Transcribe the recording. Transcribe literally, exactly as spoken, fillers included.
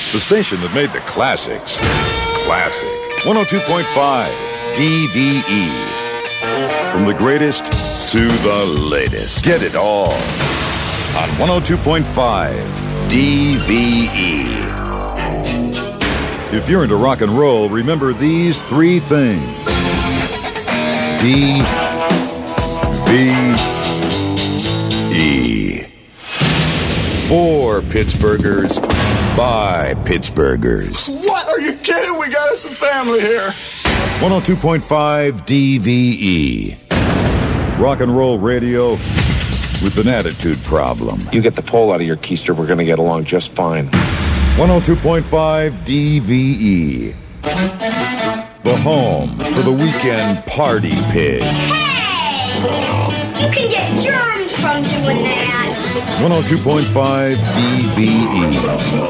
The station that made the classics classic. one oh two point five D V E. From the greatest to the latest. Get it all on one oh two point five D V E. If you're into rock and roll, remember these three things. D V E. For Pittsburghers, by Pittsburghers. What? Are you kidding? We got us some family here. one oh two point five D V E. Rock and roll radio with an attitude problem. You get the pole out of your keister, we're going to get along just fine. one oh two point five D V E. The home for the weekend party pig. Hey! You can get germs from doing that. one oh two point five D V E.